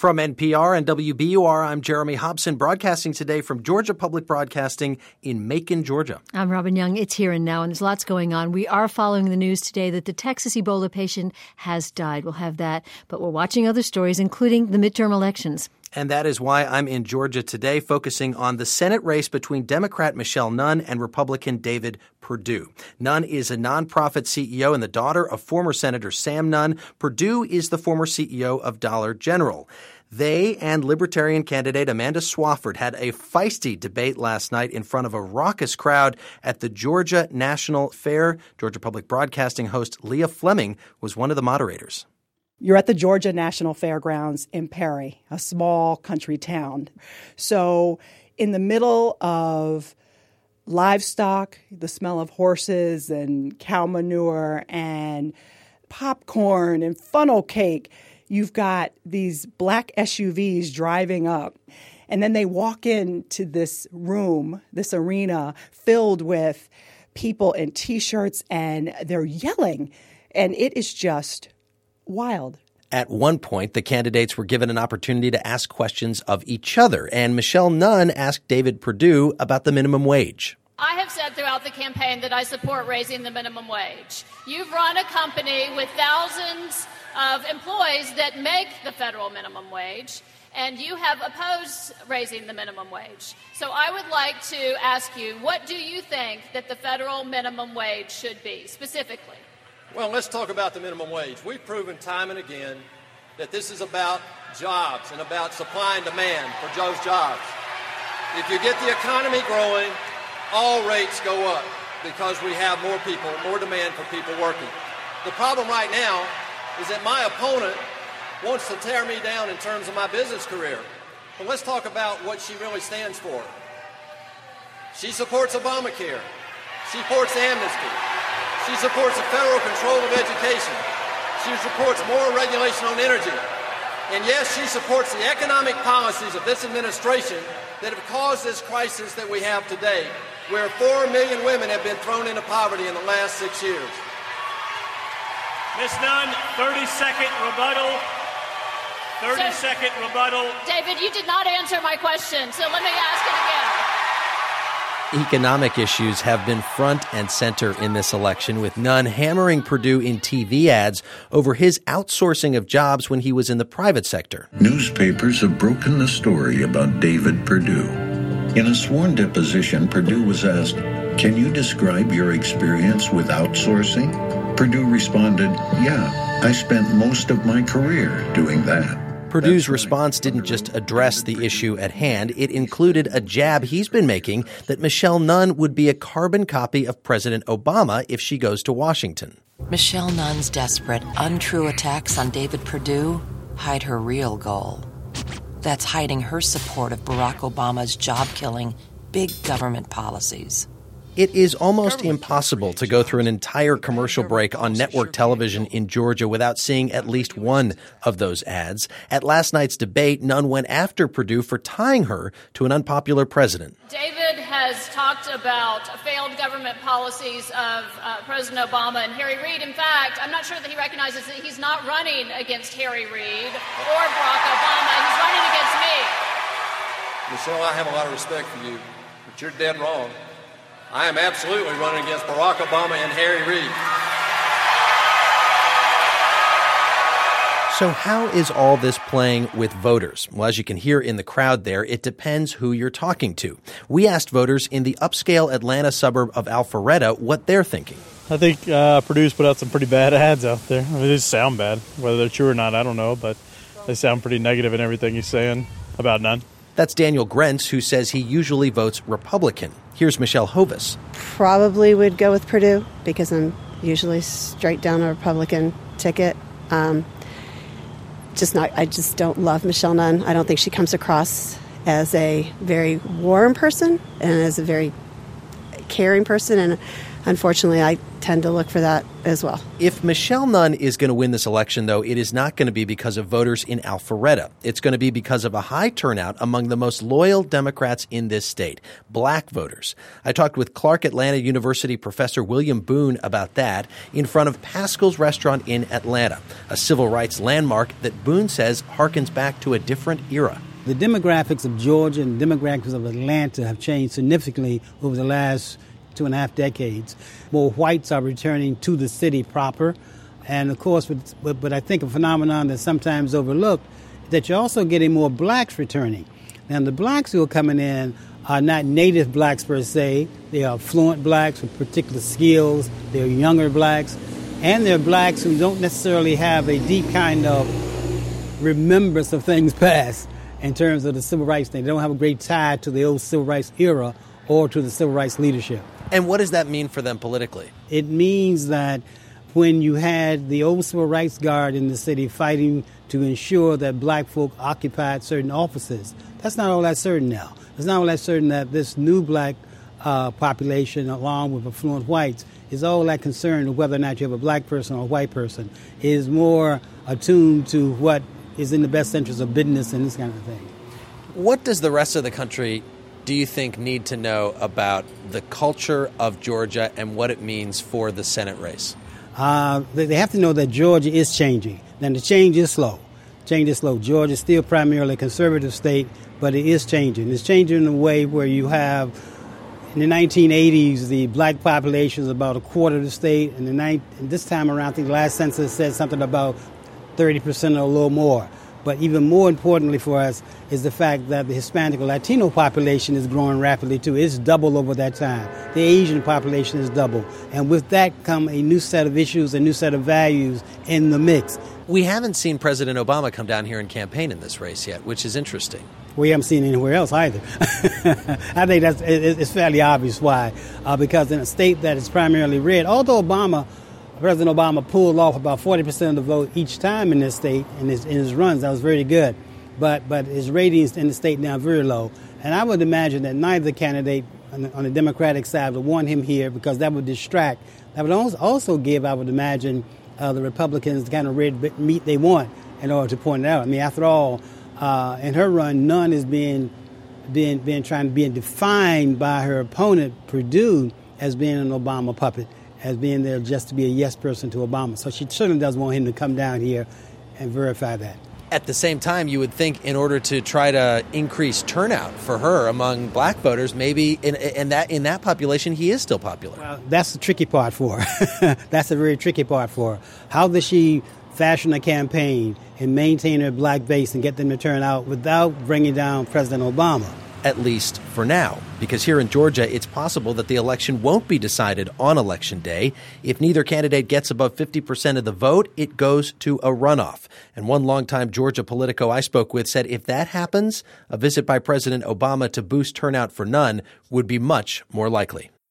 From NPR and WBUR, I'm Jeremy Hobson, broadcasting today from Georgia Public Broadcasting in Macon, Georgia. I'm Robin Young. It's Here and Now, and there's lots going on. We are following the news today that the Texas Ebola patient has died. We'll have that, but we're watching other stories, including the midterm elections. And that is why I'm in Georgia today, focusing on the Senate race between Democrat Michelle Nunn and Republican David Perdue. Nunn is a nonprofit CEO and the daughter of former Senator Sam Nunn. Perdue is the former CEO of Dollar General. They and Libertarian candidate Amanda Swafford had a feisty debate last night in front of a raucous crowd at the Georgia National Fair. Georgia Public Broadcasting host Leah Fleming was one of the moderators. You're at the Georgia National Fairgrounds in Perry, a small country town. So in the middle of livestock, the smell of horses and cow manure and popcorn and funnel cake, you've got these black SUVs driving up. And then they walk into this room, this arena filled with people in T-shirts, and they're yelling. And it is just wild. At one point, the candidates were given an opportunity to ask questions of each other, and Michelle Nunn asked David Perdue about the minimum wage. I have said throughout the campaign that I support raising the minimum wage. You've run a company with thousands of employees that make the federal minimum wage, and you have opposed raising the minimum wage. So I would like to ask you, what do you think that the federal minimum wage should be, specifically? Well, let's talk about the minimum wage. We've proven time and again that this is about jobs and about supply and demand for those jobs. If you get the economy growing, all rates go up because we have more people, more demand for people working. The problem right now is that my opponent wants to tear me down in terms of my business career. But let's talk about what she really stands for. She supports Obamacare. She supports amnesty. She supports the federal control of education. She supports more regulation on energy. And yes, she supports the economic policies of this administration that have caused this crisis that we have today, where 4 million women have been thrown into poverty in the last 6 years. Ms. Nunn, 30-second rebuttal. 30-second rebuttal. David, you did not answer my question, so let me ask it again. Economic issues have been front and center in this election, with Nunn hammering Perdue in TV ads over his outsourcing of jobs when he was in the private sector. Newspapers have broken the story about David Perdue. In a sworn deposition, Perdue was asked, "Can you describe your experience with outsourcing?" Perdue responded, "Yeah, I spent most of my career doing that." Perdue's response didn't just address the issue at hand. It included a jab he's been making that Michelle Nunn would be a carbon copy of President Obama if she goes to Washington. Michelle Nunn's desperate, untrue attacks on David Perdue hide her real goal. That's hiding her support of Barack Obama's job-killing, big government policies. It is almost impossible to go through an entire commercial break on network television in Georgia without seeing at least one of those ads. At last night's debate, Nunn went after Perdue for tying her to an unpopular president. David has talked about failed government policies of President Obama and Harry Reid. In fact, I'm not sure that he recognizes that he's not running against Harry Reid or Barack Obama. He's running against me. Michelle, I have a lot of respect for you, but you're dead wrong. I am absolutely running against Barack Obama and Harry Reid. So how is all this playing with voters? Well, as you can hear in the crowd there, it depends who you're talking to. We asked voters in the upscale Atlanta suburb of Alpharetta what they're thinking. I think Purdue's put out some pretty bad ads out there. I mean, they sound bad. Whether they're true or not, I don't know, but they sound pretty negative in everything he's saying about Nunn. That's Daniel Grentz, who says he usually votes Republican. Here's Michelle Hovis. Probably would go with Perdue because I'm usually straight down a Republican ticket. I just don't love Michelle Nunn. I don't think she comes across as a very warm person and as a very caring person. And unfortunately, I tend to look for that as well. If Michelle Nunn is going to win this election, though, it is not going to be because of voters in Alpharetta. It's going to be because of a high turnout among the most loyal Democrats in this state, black voters. I talked with Clark Atlanta University professor William Boone about that in front of Pascal's Restaurant in Atlanta, a civil rights landmark that Boone says harkens back to a different era. The demographics of Georgia and the demographics of Atlanta have changed significantly over the last 2.5 decades. More whites are returning to the city proper. And, of course, but I think a phenomenon that's sometimes overlooked, that you're also getting more blacks returning. Now, the blacks who are coming in are not native blacks per se. They are fluent blacks with particular skills. They're younger blacks. And they're blacks who don't necessarily have a deep kind of remembrance of things past in terms of the civil rights thing. They don't have a great tie to the old civil rights era or to the civil rights leadership. And what does that mean for them politically? It means that when you had the old civil rights guard in the city fighting to ensure that black folk occupied certain offices, that's not all that certain now. It's not all that certain that this new black population, along with affluent whites, is all that concerned with whether or not you have a black person or a white person. It is more attuned to what is in the best interest of business and this kind of thing. What does the rest of the country, do you think, need to know about the culture of Georgia and what it means for the Senate race? They have to know that Georgia is changing. Now, the change is slow. Georgia is still primarily a conservative state, but it is changing. It's changing in a way where you have, in the 1980s, the black population is about a quarter of the state. And this time around, I think the last census said something about 30% or a little more. But even more importantly for us is the fact that the Hispanic or Latino population is growing rapidly, too. It's doubled over that time. The Asian population is doubled. And with that come a new set of issues, a new set of values in the mix. We haven't seen President Obama come down here and campaign in this race yet, which is interesting. We haven't seen it anywhere else either. I think it's fairly obvious why. Because in a state that is primarily red, although President Obama pulled off about 40% of the vote each time in this state in his runs. That was very good. But his ratings in the state now are very low. And I would imagine that neither candidate on the Democratic side would want him here because that would distract. That would also give, I would imagine, the Republicans the kind of red meat they want in order to point it out. I mean, after all, in her run, Nunn is being defined by her opponent, Perdue, as being an Obama puppet, as being there just to be a yes person to Obama. So she certainly does want him to come down here and verify that. At the same time, you would think in order to try to increase turnout for her among black voters, maybe in that population, he is still popular. Well, that's the tricky part for her. That's a very tricky part for her. How does she fashion a campaign and maintain her black base and get them to turn out without bringing down President Obama? At least for now, because here in Georgia, it's possible that the election won't be decided on Election Day. If neither candidate gets above 50% of the vote, it goes to a runoff. And one longtime Georgia Politico I spoke with said if that happens, a visit by President Obama to boost turnout for Nunn would be much more likely.